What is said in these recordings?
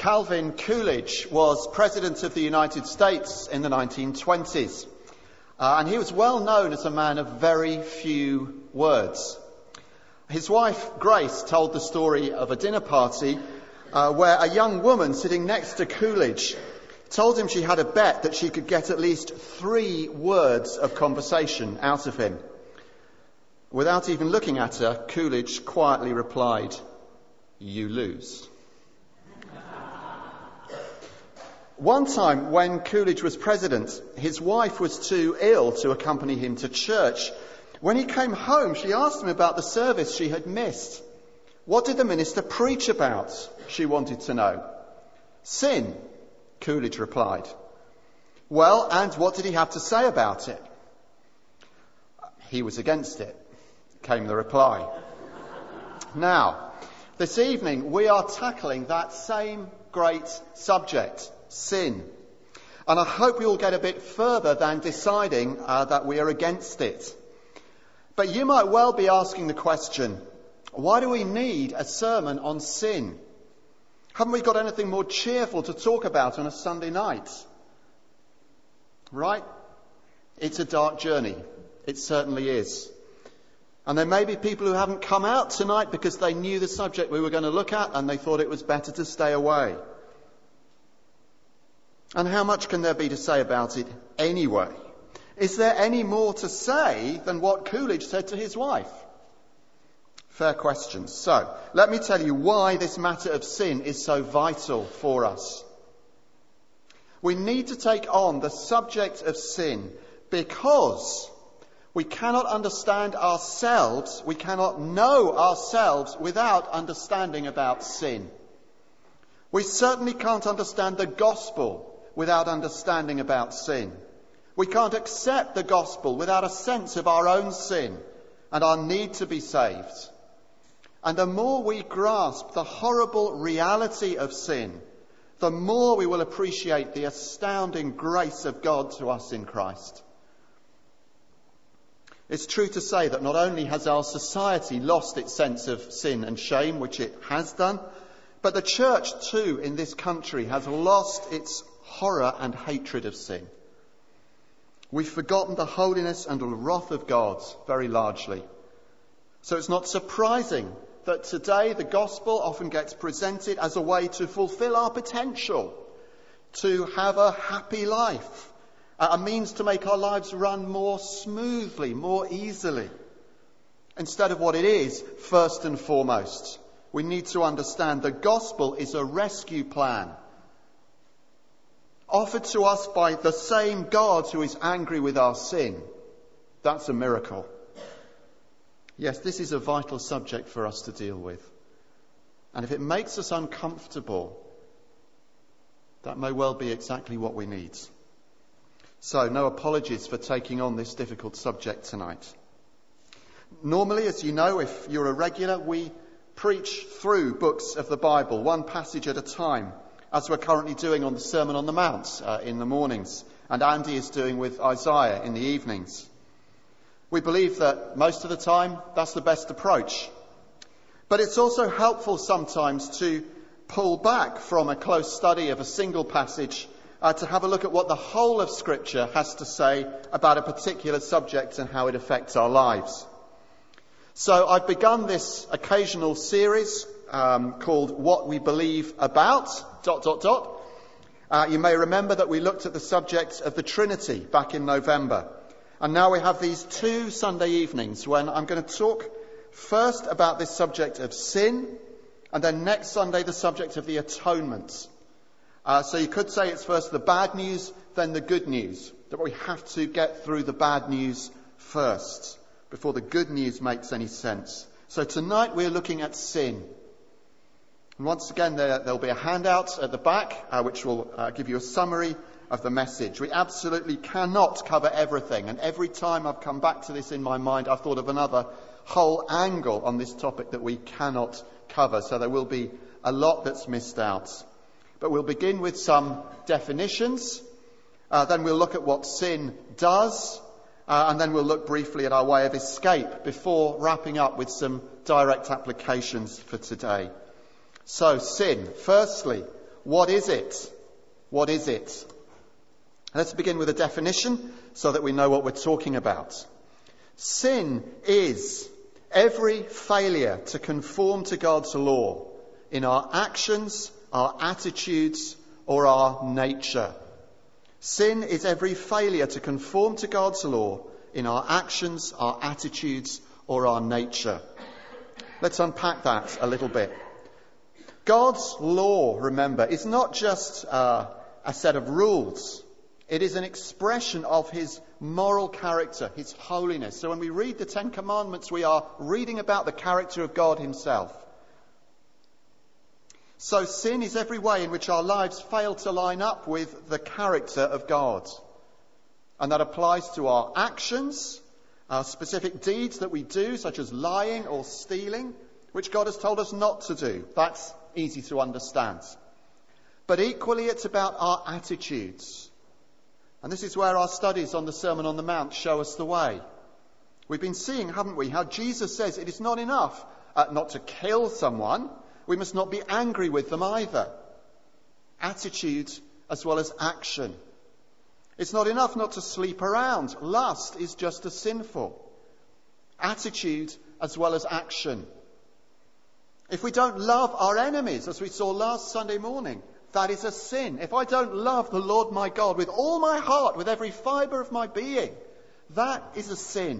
Calvin Coolidge was President of the United States in the 1920s. And he was well known as a man of very few words. His wife, Grace, told the story of a dinner party where a young woman sitting next to Coolidge told him she had a bet that she could get at least 3 words of conversation out of him. Without even looking at her, Coolidge quietly replied, "You lose." One time when Coolidge was president, his wife was too ill to accompany him to church. When he came home, she asked him about the service she had missed. What did the minister preach about? She wanted to know. Sin, Coolidge replied. Well, and what did he have to say about it? He was against it, came the reply. Now, this evening we are tackling that same great subject, sin. And I hope we will get a bit further than deciding that we are against it. But you might well be asking the question, why do we need a sermon on sin? Haven't we got anything more cheerful to talk about on a Sunday night? Right? It's a dark journey. It certainly is. And there may be people who haven't come out tonight because they knew the subject we were going to look at and they thought it was better to stay away. And how much can there be to say about it anyway? Is there any more to say than what Coolidge said to his wife? Fair question. So, let me tell you why this matter of sin is so vital for us. We need to take on the subject of sin because we cannot understand ourselves, we cannot know ourselves without understanding about sin. We certainly can't understand the gospel without understanding about sin. We can't accept the gospel without a sense of our own sin and our need to be saved. And the more we grasp the horrible reality of sin, the more we will appreciate the astounding grace of God to us in Christ. It's true to say that not only has our society lost its sense of sin and shame, which it has done, but the church too in this country has lost its horror and hatred of sin. We've forgotten the holiness and the wrath of God very largely. So it's not surprising that today the gospel often gets presented as a way to fulfill our potential, to have a happy life, a means to make our lives run more smoothly, more easily. Instead of what it is, first and foremost, we need to understand the gospel is a rescue plan offered to us by the same God who is angry with our sin. That's a miracle. Yes, this is a vital subject for us to deal with. And if it makes us uncomfortable, that may well be exactly what we need. So, no apologies for taking on this difficult subject tonight. Normally, as you know, if you're a regular, we preach through books of the Bible, one passage at a time, as we're currently doing on the Sermon on the Mount in the mornings, and Andy is doing with Isaiah in the evenings. We believe that most of the time that's the best approach. But it's also helpful sometimes to pull back from a close study of a single passage to have a look at what the whole of Scripture has to say about a particular subject and how it affects our lives. So I've begun this occasional series called What We Believe About, ... You may remember that we looked at the subject of the Trinity back in November. And now we have these 2 Sunday evenings when I'm going to talk first about this subject of sin, and then next Sunday the subject of the atonement. So you could say it's first the bad news, then the good news. That we have to get through the bad news first, before the good news makes any sense. So tonight we're looking at sin. And once again, there'll be a handout at the back, which will give you a summary of the message. We absolutely cannot cover everything. And every time I've come back to this in my mind, I've thought of another whole angle on this topic that we cannot cover. So there will be a lot that's missed out. But we'll begin with some definitions. Then we'll look at what sin does. And then we'll look briefly at our way of escape before wrapping up with some direct applications for today. So sin. Firstly, what is it? What is it? Let's begin with a definition so that we know what we're talking about. Sin is every failure to conform to God's law in our actions, our attitudes, or our nature. Sin is every failure to conform to God's law in our actions, our attitudes, or our nature. Let's unpack that a little bit. God's law, remember, is not just a set of rules. It is an expression of his moral character, his holiness. So when we read the Ten Commandments, we are reading about the character of God himself. So sin is every way in which our lives fail to line up with the character of God. And that applies to our actions, our specific deeds that we do, such as lying or stealing, which God has told us not to do. That's easy to understand. But equally, it's about our attitudes. And this is where our studies on the Sermon on the Mount show us the way. We've been seeing, haven't we, how Jesus says it is not enough not to kill someone. We must not be angry with them either. Attitude as well as action. It's not enough not to sleep around. Lust is just as sinful. Attitude as well as action. If we don't love our enemies, as we saw last Sunday morning, that is a sin. If I don't love the Lord my God with all my heart, with every fibre of my being, that is a sin.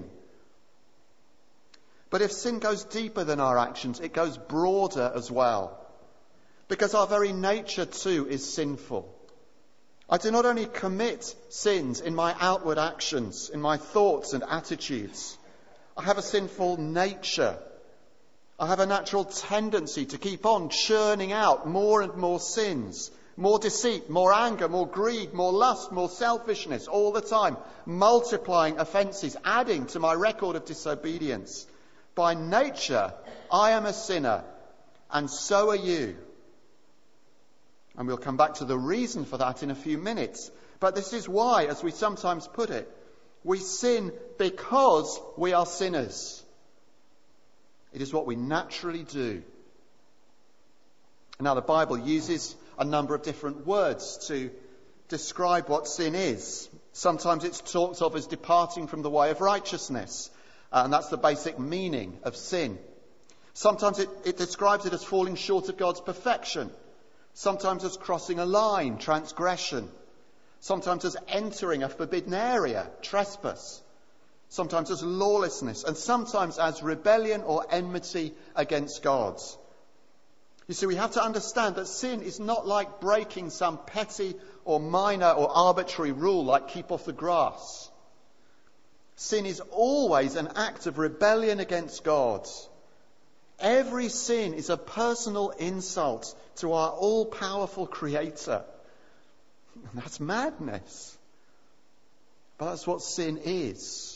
But if sin goes deeper than our actions, it goes broader as well. Because our very nature too is sinful. I do not only commit sins in my outward actions, in my thoughts and attitudes. I have a sinful nature. I have a natural tendency to keep on churning out more and more sins, more deceit, more anger, more greed, more lust, more selfishness all the time, multiplying offences, adding to my record of disobedience. By nature, I am a sinner, and so are you. And we'll come back to the reason for that in a few minutes. But this is why, as we sometimes put it, we sin because we are sinners. It is what we naturally do. Now, the Bible uses a number of different words to describe what sin is. Sometimes it's talked of as departing from the way of righteousness, and that's the basic meaning of sin. Sometimes it describes it as falling short of God's perfection. Sometimes as crossing a line, transgression. Sometimes as entering a forbidden area, trespass. Sometimes as lawlessness, and sometimes as rebellion or enmity against God. You see, we have to understand that sin is not like breaking some petty or minor or arbitrary rule like keep off the grass. Sin is always an act of rebellion against God. Every sin is a personal insult to our all-powerful Creator. And that's madness. But that's what sin is.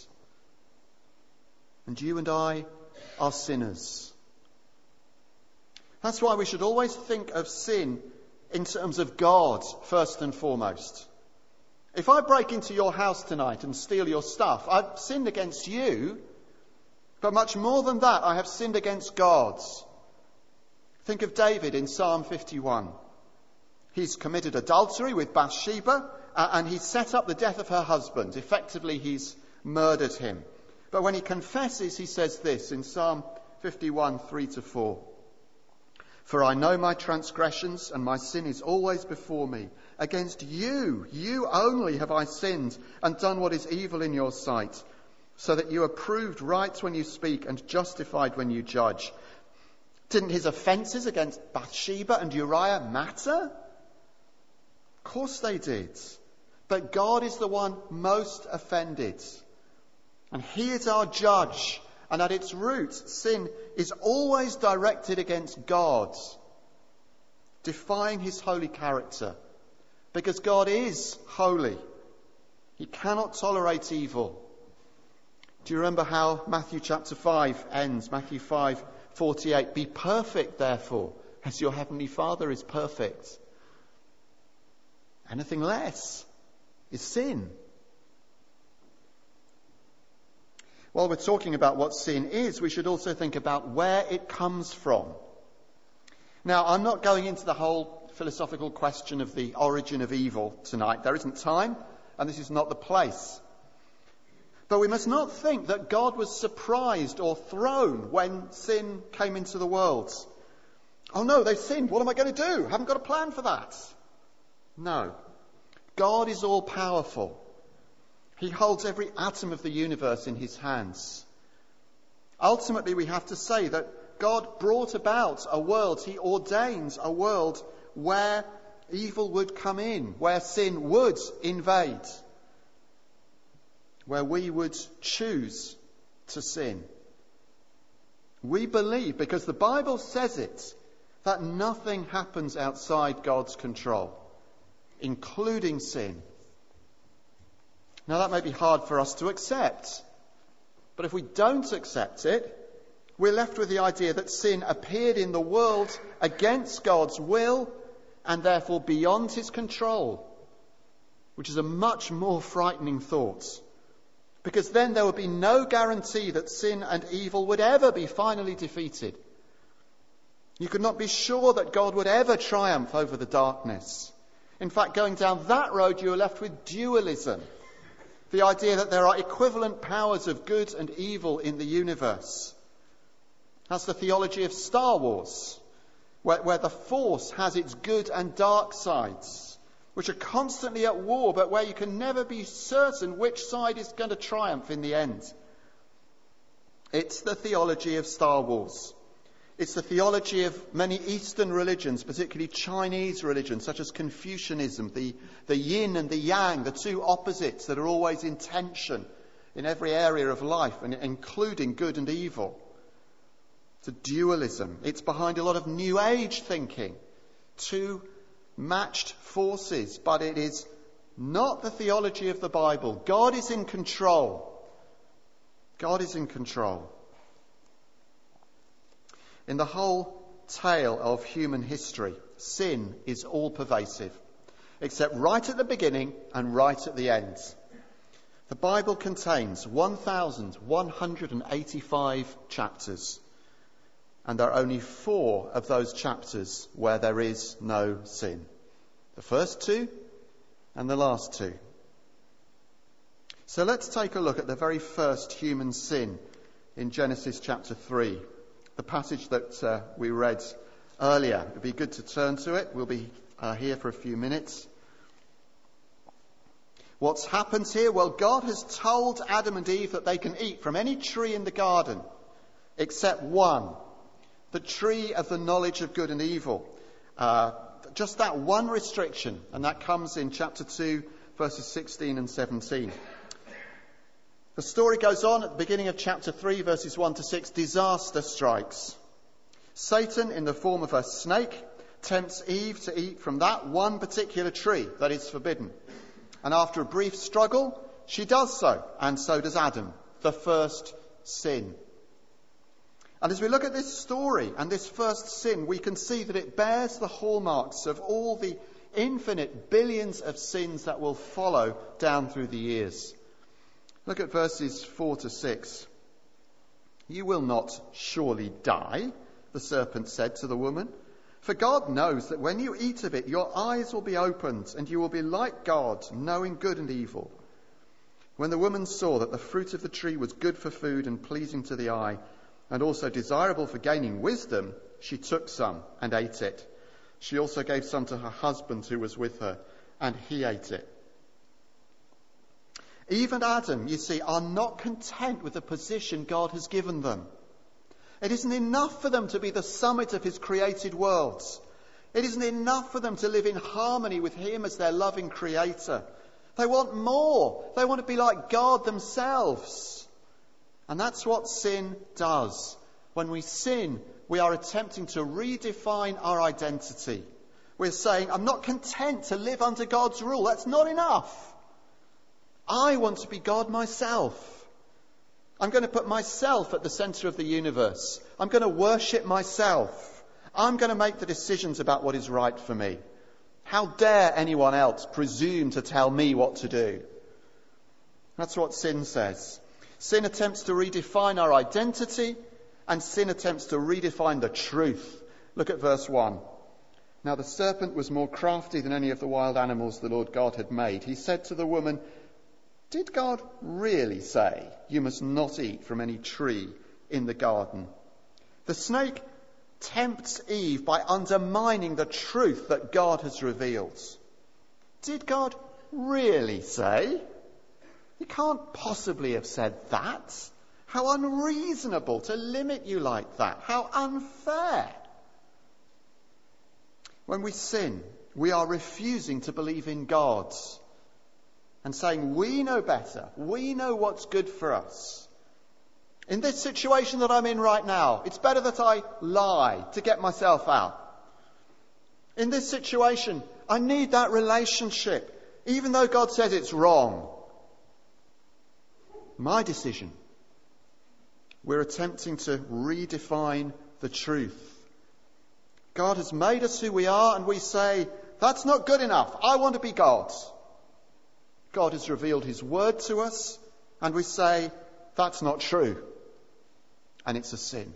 And you and I are sinners. That's why we should always think of sin in terms of God first and foremost. If I break into your house tonight and steal your stuff, I've sinned against you. But much more than that, I have sinned against God. Think of David in Psalm 51. He's committed adultery with Bathsheba and he's set up the death of her husband. Effectively, he's murdered him. But when he confesses, he says this in Psalm 51, 3-4. For I know my transgressions, and my sin is always before me. Against you only have I sinned and done what is evil in your sight, so that you are proved right when you speak and justified when you judge. Didn't his offences against Bathsheba and Uriah matter? Of course they did. But God is the one most offended. And he is our judge. And at its root, sin is always directed against God, defying his holy character. Because God is holy. He cannot tolerate evil. Do you remember how Matthew chapter 5 ends? Matthew 5:48. Be perfect, therefore, as your heavenly Father is perfect. Anything less is sin. While we're talking about what sin is, we should also think about where it comes from. Now, I'm not going into the whole philosophical question of the origin of evil tonight. There isn't time, and this is not the place. But we must not think that God was surprised or thrown when sin came into the world. Oh no, they sinned. What am I going to do? I haven't got a plan for that. No. God is all powerful. He holds every atom of the universe in his hands. Ultimately, we have to say that God brought about a world, he ordains a world where evil would come in, where sin would invade, where we would choose to sin. We believe, because the Bible says it, that nothing happens outside God's control, including sin. Now that may be hard for us to accept, but if we don't accept it, we're left with the idea that sin appeared in the world against God's will and therefore beyond his control, which is a much more frightening thought, because then there would be no guarantee that sin and evil would ever be finally defeated. You could not be sure that God would ever triumph over the darkness. In fact, going down that road, you are left with dualism. The idea that there are equivalent powers of good and evil in the universe. That's the theology of Star Wars, where the Force has its good and dark sides, which are constantly at war, but where you can never be certain which side is going to triumph in the end. It's the theology of Star Wars. It's the theology of many Eastern religions, particularly Chinese religions, such as Confucianism, the yin and the yang, the two opposites that are always in tension in every area of life, and including good and evil. It's a dualism. It's behind a lot of New Age thinking, two matched forces, but it is not the theology of the Bible. God is in control. God is in control. In the whole tale of human history, sin is all-pervasive, except right at the beginning and right at the end. The Bible contains 1,185 chapters, and there are only 4 of those chapters where there is no sin. The first 2 and the last 2. So let's take a look at the very first human sin in Genesis chapter 3. The passage that we read earlier. It would be good to turn to it. We'll be here for a few minutes. What's happened here? Well, God has told Adam and Eve that they can eat from any tree in the garden except one, the tree of the knowledge of good and evil. Just that one restriction, and that comes in chapter 2, verses 16 and 17. The story goes on at the beginning of chapter 3, verses 1 to 6. Disaster strikes. Satan, in the form of a snake, tempts Eve to eat from that one particular tree that is forbidden. And after a brief struggle, she does so, and so does Adam, the first sin. And as we look at this story and this first sin, we can see that it bears the hallmarks of all the infinite billions of sins that will follow down through the years. Look at verses 4 to 6. You will not surely die, the serpent said to the woman, for God knows that when you eat of it, your eyes will be opened, and you will be like God, knowing good and evil. When the woman saw that the fruit of the tree was good for food and pleasing to the eye, and also desirable for gaining wisdom, she took some and ate it. She also gave some to her husband who was with her, and he ate it. Eve and Adam, you see, are not content with the position God has given them. It isn't enough for them to be the summit of his created worlds. It isn't enough for them to live in harmony with him as their loving creator. They want more. They want to be like God themselves. And that's what sin does. When we sin, we are attempting to redefine our identity. We're saying, I'm not content to live under God's rule. That's not enough. I want to be God myself. I'm going to put myself at the centre of the universe. I'm going to worship myself. I'm going to make the decisions about what is right for me. How dare anyone else presume to tell me what to do? That's what sin says. Sin attempts to redefine our identity, and sin attempts to redefine the truth. Look at verse 1. Now the serpent was more crafty than any of the wild animals the Lord God had made. He said to the woman, "Did God really say you must not eat from any tree in the garden?" The snake tempts Eve by undermining the truth that God has revealed. Did God really say? He can't possibly have said that. How unreasonable to limit you like that. How unfair. When we sin, we are refusing to believe in God and saying, we know better. We know what's good for us. In this situation that I'm in right now, it's better that I lie to get myself out. In this situation, I need that relationship, even though God says it's wrong. My decision. We're attempting to redefine the truth. God has made us who we are, and we say, that's not good enough. I want to be God. God has revealed his word to us, and we say, that's not true. And it's a sin.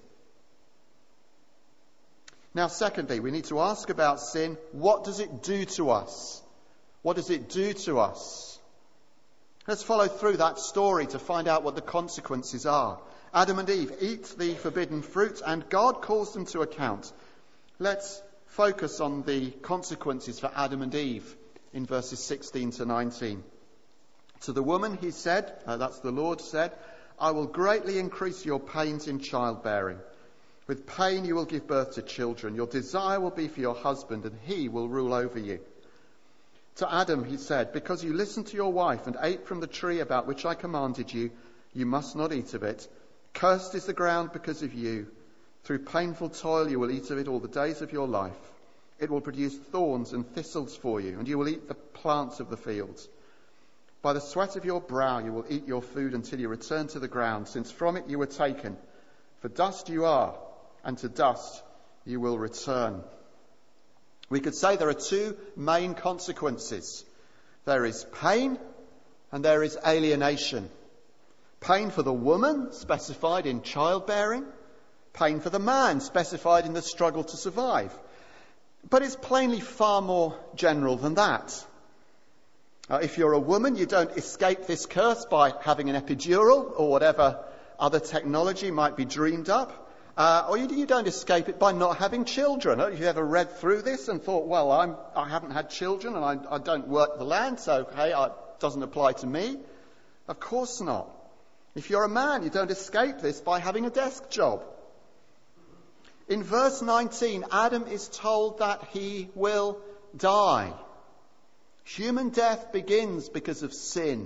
Now, secondly, we need to ask about sin. What does it do to us? What does it do to us? Let's follow through that story to find out what the consequences are. Adam and Eve eat the forbidden fruit, and God calls them to account. Let's focus on the consequences for Adam and Eve in verses 16 to 19. To the woman he said, that's the Lord said, "I will greatly increase your pains in childbearing. With pain you will give birth to children. Your desire will be for your husband, and he will rule over you." To Adam he said, "Because you listened to your wife and ate from the tree about which I commanded you, you must not eat of it. Cursed is the ground because of you. Through painful toil you will eat of it all the days of your life. It will produce thorns and thistles for you, and you will eat the plants of the fields. By the sweat of your brow you will eat your food until you return to the ground, since from it you were taken. For dust you are, and to dust you will return." We could say there are two main consequences. There is pain and there is alienation. Pain for the woman, specified in childbearing. Pain for the man, specified in the struggle to survive. But it's plainly far more general than that. If you're a woman, you don't escape this curse by having an epidural or whatever other technology might be dreamed up. Or you don't escape it by not having children. Have you ever read through this and thought, well, I haven't had children and I don't work the land, so hey, it doesn't apply to me? Of course not. If you're a man, you don't escape this by having a desk job. In verse 19, Adam is told that he will die. Human death begins because of sin.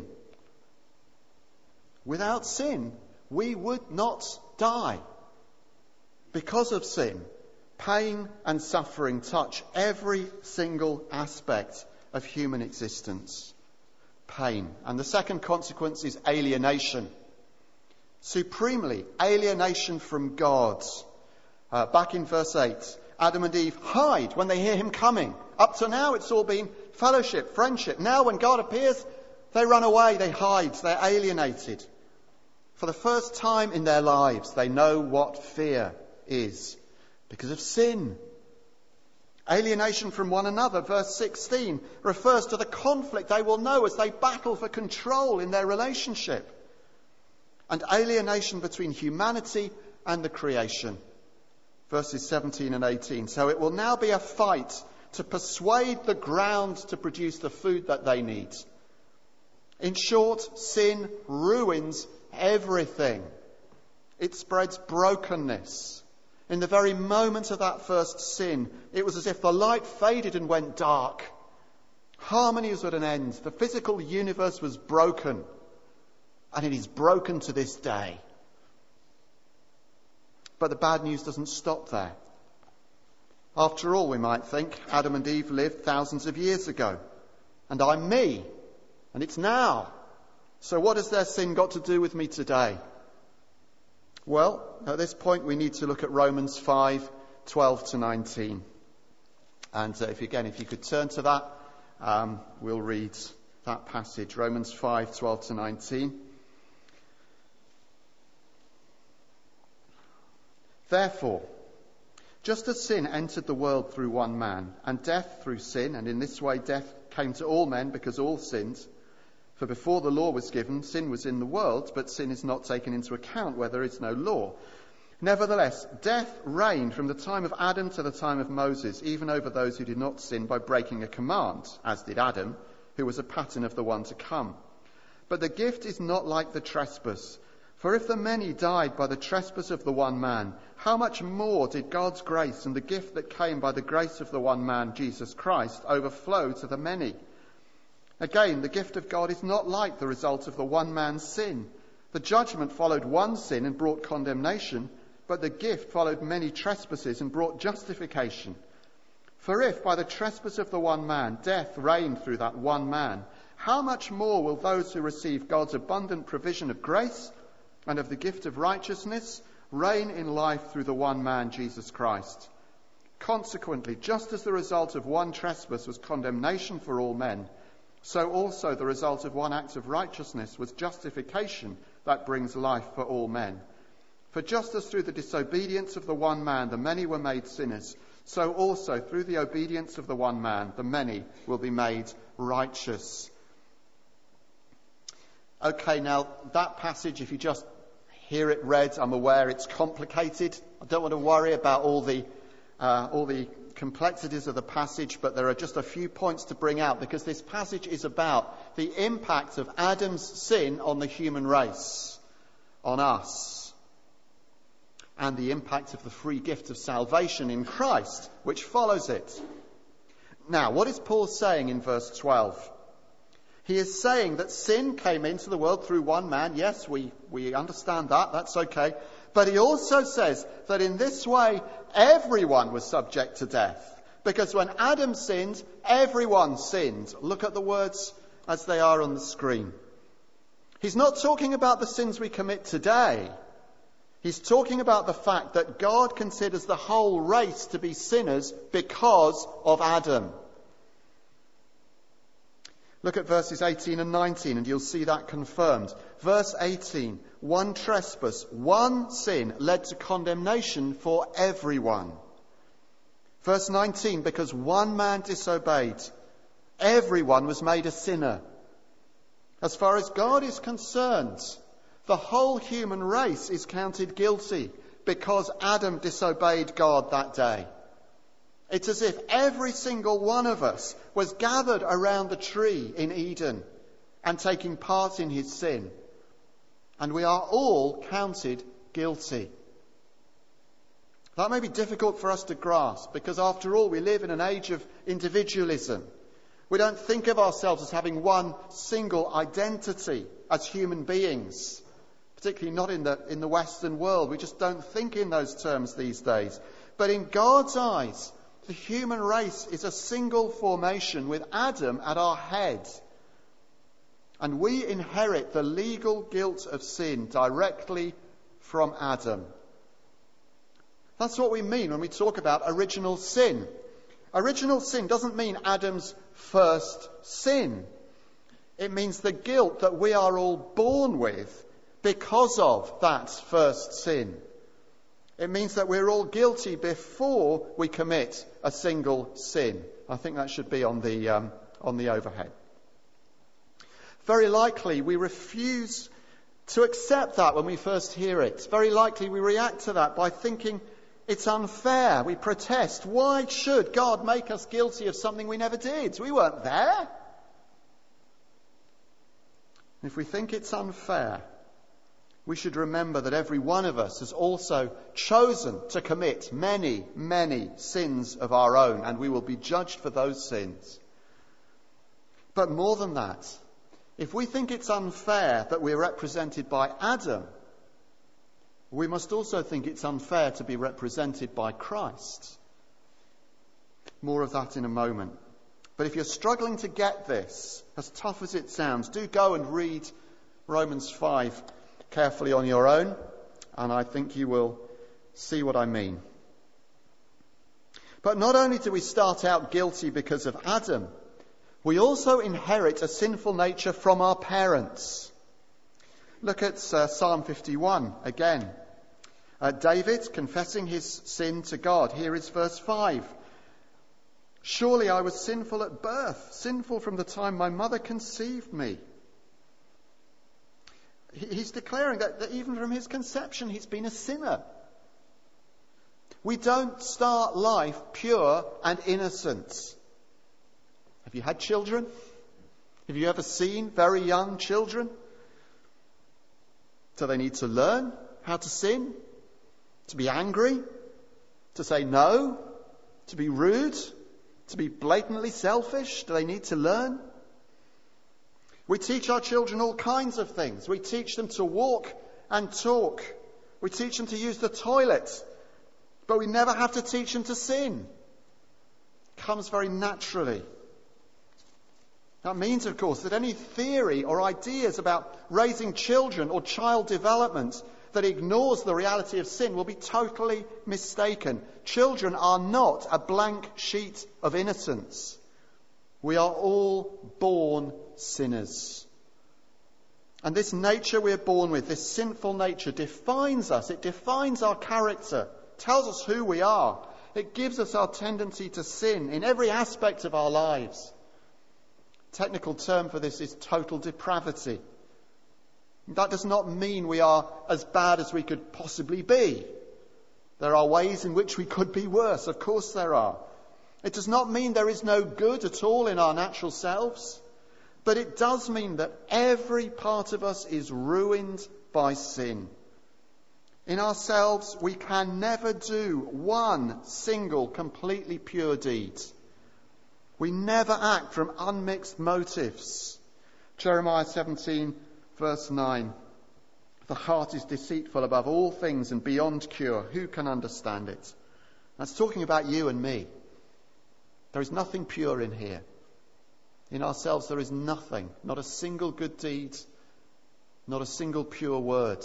Without sin, we would not die. Because of sin, pain and suffering touch every single aspect of human existence. Pain. And the second consequence is alienation. Supremely, alienation from God. Back in verse 8, Adam and Eve hide when they hear him coming. Up to now, it's all been fellowship, friendship. Now, when God appears, they run away, they hide, they're alienated. For the first time in their lives, they know what fear is because of sin. Alienation from one another, verse 16, refers to the conflict they will know as they battle for control in their relationship. And alienation between humanity and the creation. Verses 17 and 18. So it will now be a fight to persuade the ground to produce the food that they need. In short, sin ruins everything. It spreads brokenness. In the very moment of that first sin, it was as if the light faded and went dark. Harmony was at an end. The physical universe was broken. And it is broken to this day. But the bad news doesn't stop there. After all, we might think, Adam and Eve lived thousands of years ago. And I'm me. And it's now. So what has their sin got to do with me today? Well, at this point we need to look at Romans 5, 12 to 19. And if you could turn to that, we'll read that passage. Romans 5, 12 to 19. Therefore, Just as sin entered the world through one man, and death through sin, and in this way death came to all men because all sinned. For before the law was given, sin was in the world, but sin is not taken into account where there is no law. Nevertheless, death reigned from the time of Adam to the time of Moses, even over those who did not sin by breaking a command, as did Adam, who was a pattern of the one to come. But the gift is not like the trespass. For if the many died by the trespass of the one man, how much more did God's grace and the gift that came by the grace of the one man, Jesus Christ, overflow to the many? Again, the gift of God is not like the result of the one man's sin. The judgment followed one sin and brought condemnation, but the gift followed many trespasses and brought justification. For if by the trespass of the one man death reigned through that one man, how much more will those who receive God's abundant provision of grace and of the gift of righteousness reign in life through the one man, Jesus Christ? Consequently, just as the result of one trespass was condemnation for all men, so also the result of one act of righteousness was justification that brings life for all men. For just as through the disobedience of the one man the many were made sinners, so also through the obedience of the one man the many will be made righteous. Okay, now that passage, if you just hear it read, I'm aware it's complicated. I don't want to worry about all the complexities of the passage, but there are just a few points to bring out, because this passage is about the impact of Adam's sin on the human race, on us, and the impact of the free gift of salvation in Christ, which follows it. Now, what is Paul saying in verse 12? He is saying that sin came into the world through one man. Yes, we understand that. That's okay. But he also says that in this way, everyone was subject to death. Because when Adam sinned, everyone sinned. Look at the words as they are on the screen. He's not talking about the sins we commit today. He's talking about the fact that God considers the whole race to be sinners because of Adam. Look at verses 18 and 19 and you'll see that confirmed. Verse 18, one trespass, one sin led to condemnation for everyone. Verse 19, because one man disobeyed, everyone was made a sinner. As far as God is concerned, the whole human race is counted guilty because Adam disobeyed God that day. It's as if every single one of us was gathered around the tree in Eden and taking part in his sin. And we are all counted guilty. That may be difficult for us to grasp because, after all, we live in an age of individualism. We don't think of ourselves as having one single identity as human beings, particularly not in the Western world. We just don't think in those terms these days. But in God's eyes, the human race is a single formation with Adam at our head. And we inherit the legal guilt of sin directly from Adam. That's what we mean when we talk about original sin. Original sin doesn't mean Adam's first sin. It means the guilt that we are all born with because of that first sin. It means that we're all guilty before we commit a single sin. I think that should be on the overhead. Very likely we refuse to accept that when we first hear it. Very likely we react to that by thinking it's unfair. We protest. Why should God make us guilty of something we never did? We weren't there. If we think it's unfair, we should remember that every one of us has also chosen to commit many, many sins of our own, and we will be judged for those sins. But more than that, if we think it's unfair that we're represented by Adam, we must also think it's unfair to be represented by Christ. More of that in a moment. But if you're struggling to get this, as tough as it sounds, do go and read Romans 5 carefully on your own, and I think you will see what I mean. But not only do we start out guilty because of Adam, we also inherit a sinful nature from our parents. Look at Psalm 51 again. David, confessing his sin to God. Here is verse 5. Surely I was sinful at birth, sinful from the time my mother conceived me. He's declaring that even from his conception he's been a sinner. We don't start life pure and innocent. Have you had children? Have you ever seen very young children? Do they need to learn how to sin? To be angry? To say no? To be rude? To be blatantly selfish? Do they need to learn? We teach our children all kinds of things. We teach them to walk and talk. We teach them to use the toilet. But we never have to teach them to sin. It comes very naturally. That means, of course, that any theory or ideas about raising children or child development that ignores the reality of sin will be totally mistaken. Children are not a blank sheet of innocence. We are all born sinners. And this nature we're born with, this sinful nature, defines us. It defines our character, tells us who we are. It gives us our tendency to sin in every aspect of our lives. Technical term for this is total depravity. That does not mean we are as bad as we could possibly be. There are ways in which we could be worse. Of course there are. It does not mean there is no good at all in our natural selves. But it does mean that every part of us is ruined by sin. In ourselves, we can never do one single completely pure deed. We never act from unmixed motives. Jeremiah 17, verse 9. The heart is deceitful above all things and beyond cure. Who can understand it? That's talking about you and me. There is nothing pure in here. In ourselves there is nothing. Not a single good deed. Not a single pure word.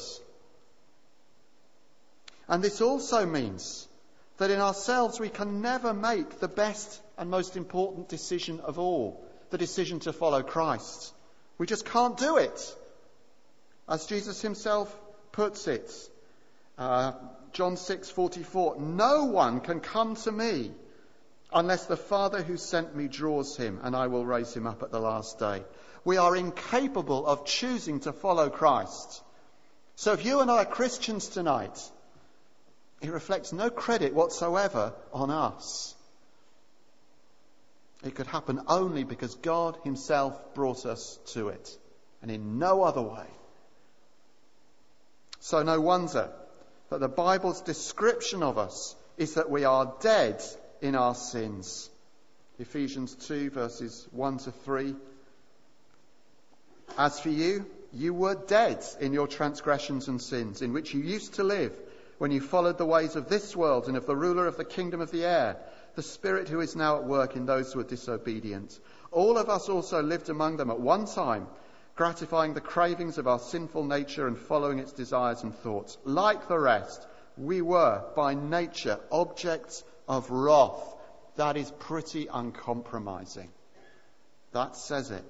And this also means that in ourselves we can never make the best and most important decision of all, the decision to follow Christ. We just can't do it. As Jesus himself puts it, John 6:44, no one can come to me unless the Father who sent me draws him, and I will raise him up at the last day. We are incapable of choosing to follow Christ. So if you and I are Christians tonight, it reflects no credit whatsoever on us. It could happen only because God himself brought us to it, and in no other way. So no wonder that the Bible's description of us is that we are dead in our sins. Ephesians 2 verses 1 to 3. As for you, you were dead in your transgressions and sins, in which you used to live when you followed the ways of this world and of the ruler of the kingdom of the air, the spirit who is now at work in those who are disobedient. All of us also lived among them at one time, gratifying the cravings of our sinful nature and following its desires and thoughts. Like the rest, we were by nature objects of wrath. That is pretty uncompromising. That says it.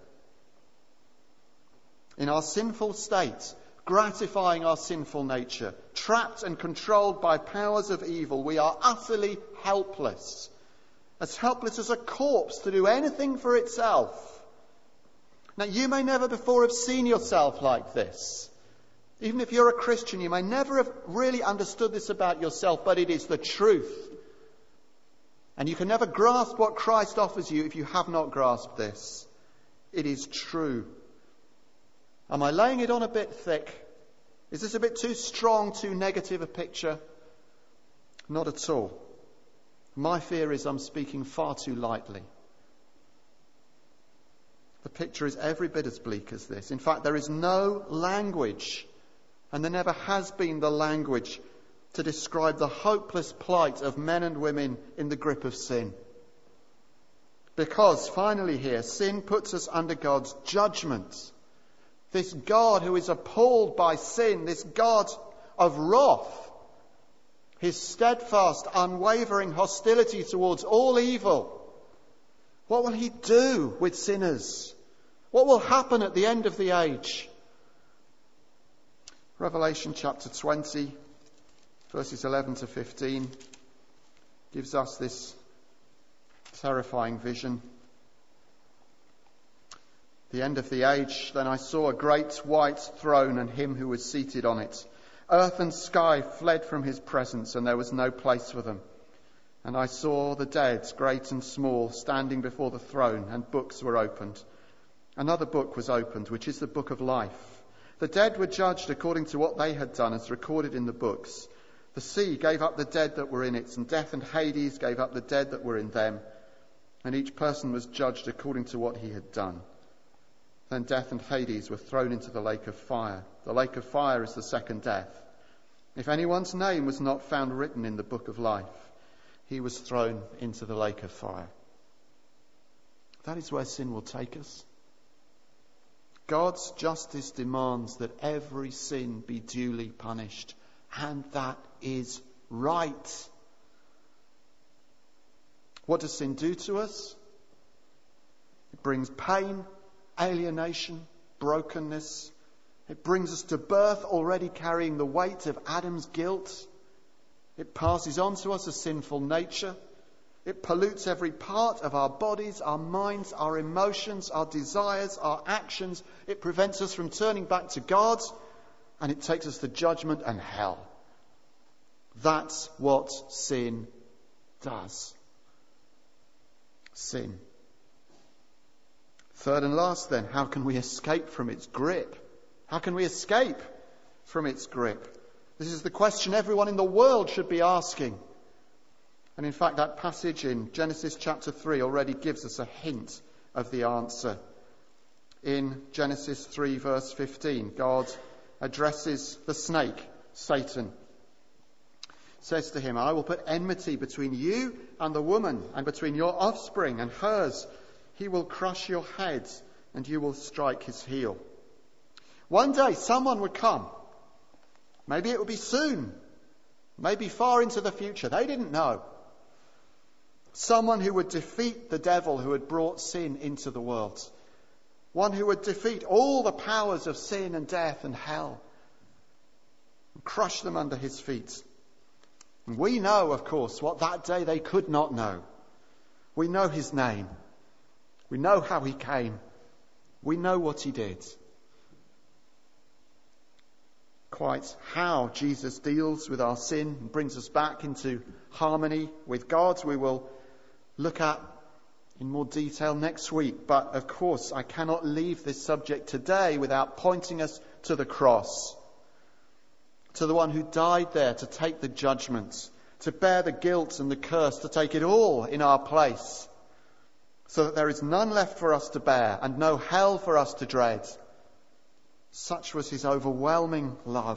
In our sinful state, gratifying our sinful nature, trapped and controlled by powers of evil, we are utterly helpless as a corpse to do anything for itself. Now, you may never before have seen yourself like this. Even if you're a Christian, you may never have really understood this about yourself, but it is the truth. And you can never grasp what Christ offers you if you have not grasped this. It is true. Am I laying it on a bit thick? Is this a bit too strong, too negative a picture? Not at all. My fear is I'm speaking far too lightly. The picture is every bit as bleak as this. In fact, there is no language, and there never has been the language to describe the hopeless plight of men and women in the grip of sin. Because, finally here, sin puts us under God's judgment. This God who is appalled by sin, this God of wrath, his steadfast, unwavering hostility towards all evil. What will he do with sinners? What will happen at the end of the age? Revelation chapter 20 verses 11 to 15, gives us this terrifying vision. The end of the age, then I saw a great white throne and him who was seated on it. Earth and sky fled from his presence, and there was no place for them. And I saw the dead, great and small, standing before the throne, and books were opened. Another book was opened, which is the book of life. The dead were judged according to what they had done, as recorded in the books. The sea gave up the dead that were in it, and death and Hades gave up the dead that were in them. And each person was judged according to what he had done. Then death and Hades were thrown into the lake of fire. The lake of fire is the second death. If anyone's name was not found written in the book of life, he was thrown into the lake of fire. That is where sin will take us. God's justice demands that every sin be duly punished, and that is right. What does sin do to us? It brings pain, alienation, brokenness. It brings us to birth already carrying the weight of Adam's guilt. It passes on to us a sinful nature. It pollutes every part of our bodies, our minds, our emotions, our desires, our actions. It prevents us from turning back to God, and it takes us to judgment and hell. That's what sin does. Sin. Third and last then, how can we escape from its grip? How can we escape from its grip? This is the question everyone in the world should be asking. And in fact, that passage in Genesis chapter 3 already gives us a hint of the answer. In Genesis 3 verse 15, God addresses the snake, Satan. Says to him, I will put enmity between you and the woman, and between your offspring and hers. He will crush your head, and you will strike his heel. One day someone would come. Maybe it would be soon. Maybe far into the future. They didn't know. Someone who would defeat the devil who had brought sin into the world. One who would defeat all the powers of sin and death and hell. And crush them under his feet. And we know, of course, what that day they could not know. We know his name. We know how he came. We know what he did. Quite how Jesus deals with our sin and brings us back into harmony with God, we will look at in more detail next week. But of course, I cannot leave this subject today without pointing us to the cross, to the one who died there to take the judgment, to bear the guilt and the curse, to take it all in our place, so that there is none left for us to bear and no hell for us to dread. Such was his overwhelming love.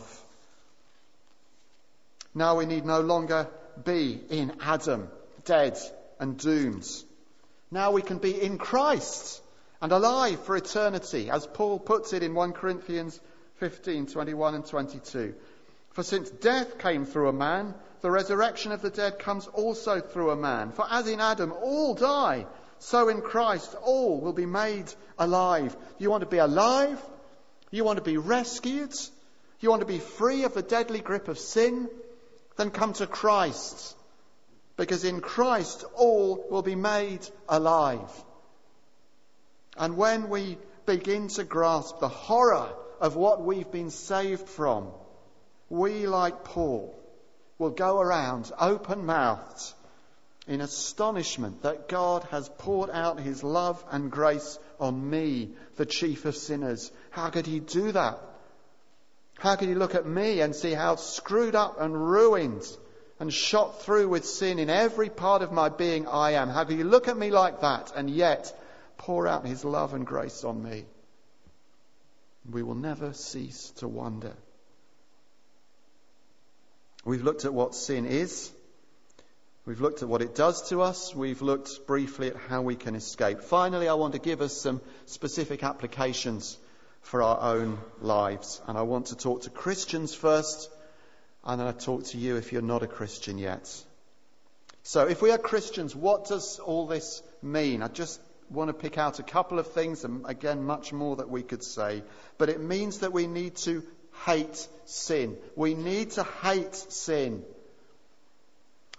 Now we need no longer be in Adam, dead and doomed. Now we can be in Christ and alive for eternity, as Paul puts it in 1 Corinthians 15, 21 and 22. For since death came through a man, the resurrection of the dead comes also through a man. For as in Adam all die, so in Christ all will be made alive. You want to be alive? You want to be rescued? You want to be free of the deadly grip of sin? Then come to Christ. Because in Christ all will be made alive. And when we begin to grasp the horror of what we've been saved from, we, like Paul, will go around open-mouthed in astonishment that God has poured out his love and grace on me, the chief of sinners. How could he do that? How could he look at me and see how screwed up and ruined and shot through with sin in every part of my being I am? How could he look at me like that and yet pour out his love and grace on me? We will never cease to wonder. We've looked at what sin is. We've looked at what it does to us. We've looked briefly at how we can escape. Finally, I want to give us some specific applications for our own lives. And I want to talk to Christians first, and then I talk to you if you're not a Christian yet. So if we are Christians, what does all this mean? I just want to pick out a couple of things, and again, much more that we could say. But it means that we need to hate sin. We need to hate sin.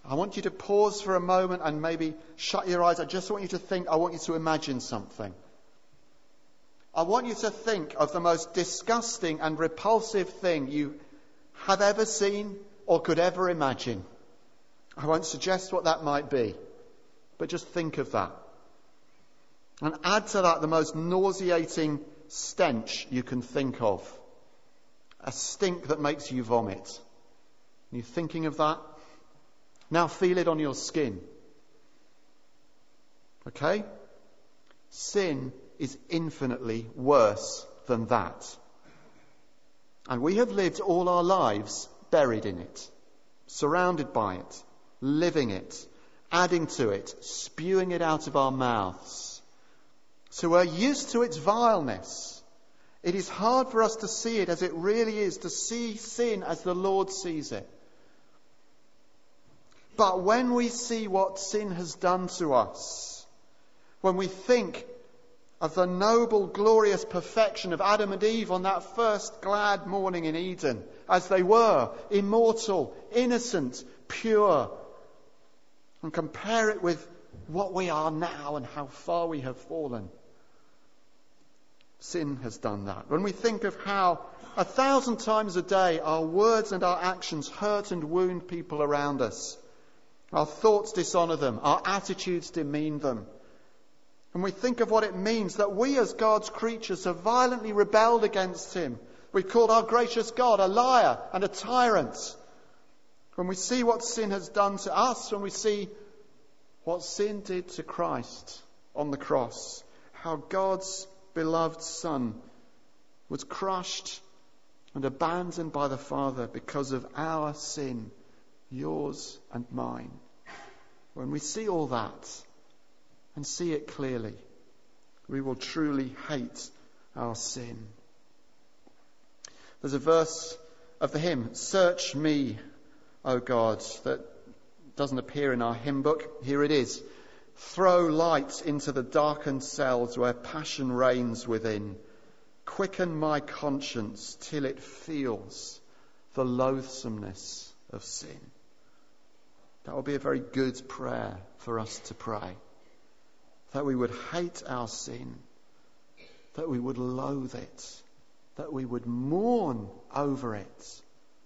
I want you to pause for a moment and maybe shut your eyes. I just want you to think, I want you to imagine something. I want you to think of the most disgusting and repulsive thing you have ever seen or could ever imagine. I won't suggest what that might be, but just think of that. And add to that the most nauseating stench you can think of. A stink that makes you vomit. Are you thinking of that? Now feel it on your skin. Okay? Sin is infinitely worse than that. And we have lived all our lives buried in it, surrounded by it, living it, adding to it, spewing it out of our mouths. So we're used to its vileness. It is hard for us to see it as it really is, to see sin as the Lord sees it. But when we see what sin has done to us, when we think of the noble, glorious perfection of Adam and Eve on that first glad morning in Eden, as they were, immortal, innocent, pure, and compare it with what we are now and how far we have fallen. Sin has done that. When we think of how 1,000 times a day our words and our actions hurt and wound people around us, our thoughts dishonour them, our attitudes demean them, and we think of what it means that we as God's creatures have violently rebelled against him. We've called our gracious God a liar and a tyrant. When we see what sin has done to us, when we see what sin did to Christ on the cross, how God's beloved Son was crushed and abandoned by the Father because of our sin, yours and mine. When we see all that and see it clearly, we will truly hate our sin. There's a verse of the hymn, "Search me, O God," that doesn't appear in our hymn book. Here it is. "Throw light into the darkened cells where passion reigns within. Quicken my conscience till it feels the loathsomeness of sin." That would be a very good prayer for us to pray. That we would hate our sin, that we would loathe it, that we would mourn over it.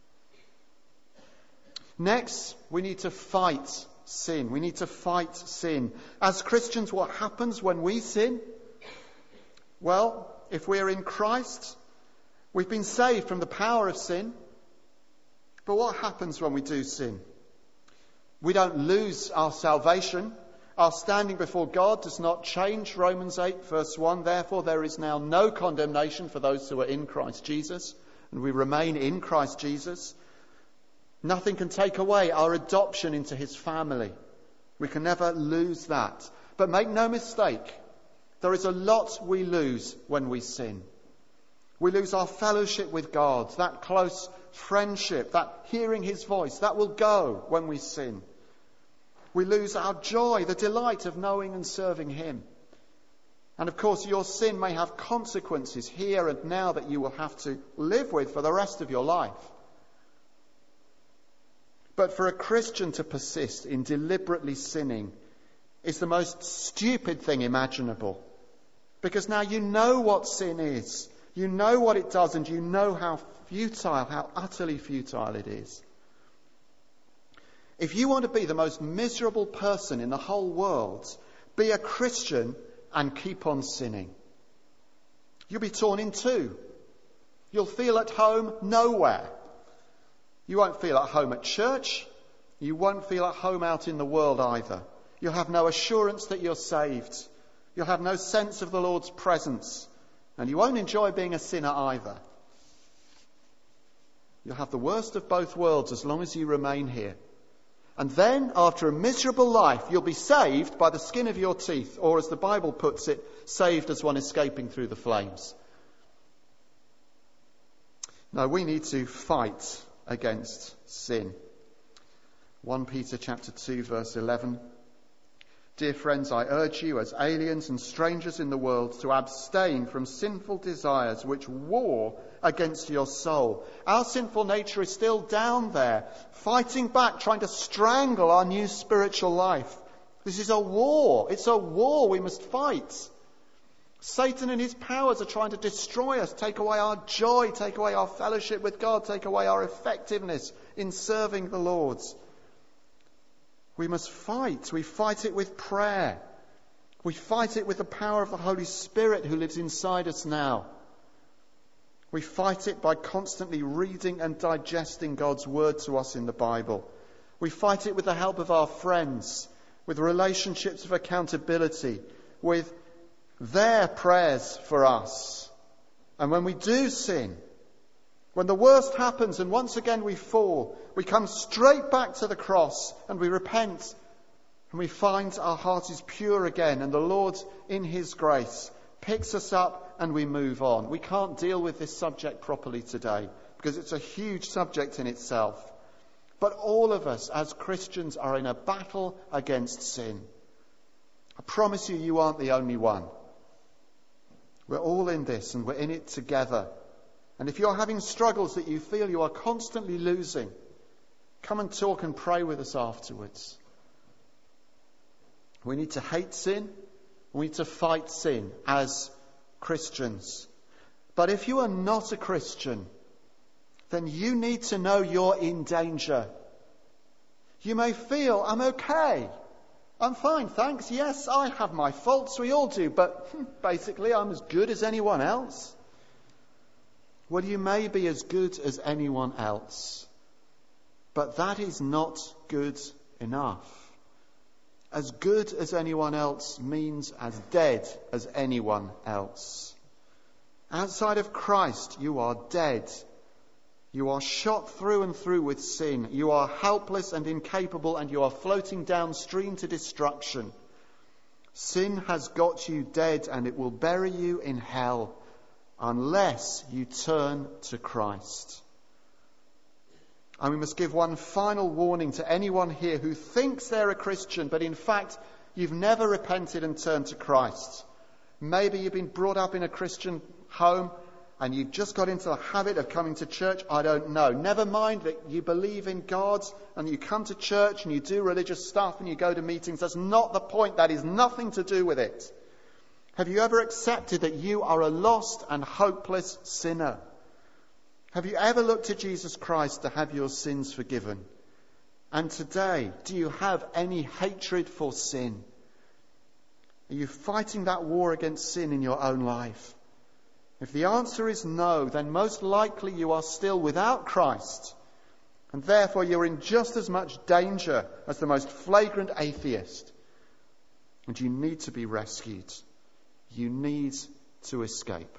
Next, we need to fight sin. We need to fight sin. As Christians, what happens when we sin? Well, if we're in Christ, we've been saved from the power of sin. But what happens when we do sin? We don't lose our salvation. Our standing before God does not change. Romans 8 verse 1, "Therefore there is now no condemnation for those who are in Christ Jesus," and we remain in Christ Jesus. Nothing can take away our adoption into his family. We can never lose that. But make no mistake, there is a lot we lose when we sin. We lose our fellowship with God, that close friendship, that hearing his voice, that will go when we sin. We lose our joy, the delight of knowing and serving him. And of course, your sin may have consequences here and now that you will have to live with for the rest of your life. But for a Christian to persist in deliberately sinning is the most stupid thing imaginable. Because now you know what sin is. You know what it does, and you know how futile, how utterly futile it is. If you want to be the most miserable person in the whole world, be a Christian and keep on sinning. You'll be torn in two. You'll feel at home nowhere. You won't feel at home at church. You won't feel at home out in the world either. You'll have no assurance that you're saved. You'll have no sense of the Lord's presence. And you won't enjoy being a sinner either. You'll have the worst of both worlds as long as you remain here. And then, after a miserable life, you'll be saved by the skin of your teeth, or as the Bible puts it, saved as one escaping through the flames. No, we need to fight against sin. 1 Peter chapter 2 verse 11. Dear friends, I urge you as aliens and strangers in the world to abstain from sinful desires which war against your soul. Our sinful nature is still down there, fighting back, trying to strangle our new spiritual life. This is a war. It's a war we must fight. Satan and his powers are trying to destroy us, take away our joy, take away our fellowship with God, take away our effectiveness in serving the Lord. We must fight. We fight it with prayer. We fight it with the power of the Holy Spirit who lives inside us now. We fight it by constantly reading and digesting God's word to us in the Bible. We fight it with the help of our friends, with relationships of accountability, with their prayers for us. And when we do sin, when the worst happens and once again we fall, we come straight back to the cross and we repent and we find our heart is pure again, and the Lord in his grace picks us up and we move on. We can't deal with this subject properly today because it's a huge subject in itself. But all of us as Christians are in a battle against sin. I promise you, you aren't the only one. We're all in this and we're in it together. And if you're having struggles that you feel you are constantly losing, come and talk and pray with us afterwards. We need to hate sin. We need to fight sin as Christians. But if you are not a Christian, then you need to know you're in danger. You may feel, I'm okay. I'm fine, thanks. Yes, I have my faults. We all do. But basically, I'm as good as anyone else. Well, you may be as good as anyone else, but that is not good enough. As good as anyone else means as dead as anyone else. Outside of Christ, you are dead. You are shot through and through with sin. You are helpless and incapable, and you are floating downstream to destruction. Sin has got you dead, and it will bury you in hell unless you turn to Christ. And we must give one final warning to anyone here who thinks they're a Christian, but in fact, you've never repented and turned to Christ. Maybe you've been brought up in a Christian home and you've just got into the habit of coming to church. I don't know. Never mind that you believe in God and you come to church and you do religious stuff and you go to meetings. That's not the point. That is nothing to do with it. Have you ever accepted that you are a lost and hopeless sinner? Have you ever looked to Jesus Christ to have your sins forgiven? And today, do you have any hatred for sin? Are you fighting that war against sin in your own life? If the answer is no, then most likely you are still without Christ. And therefore you're in just as much danger as the most flagrant atheist. And you need to be rescued. You need to escape.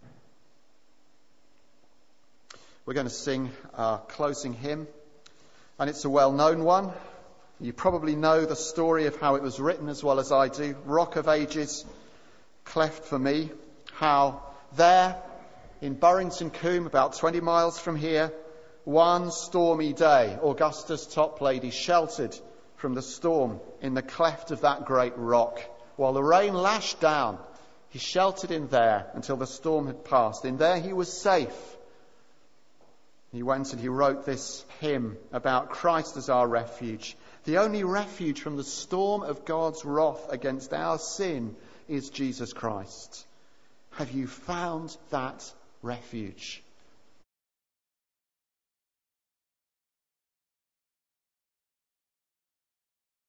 We're going to sing our closing hymn, and it's a well-known one. You probably know the story of how it was written as well as I do. Rock of Ages, cleft for me. How there in Burrington Combe, about 20 miles from here, one stormy day, Augustus Toplady sheltered from the storm in the cleft of that great rock. While the rain lashed down, he sheltered in there until the storm had passed. In there he was safe. He went and he wrote this hymn about Christ as our refuge. The only refuge from the storm of God's wrath against our sin is Jesus Christ. Have you found that refuge?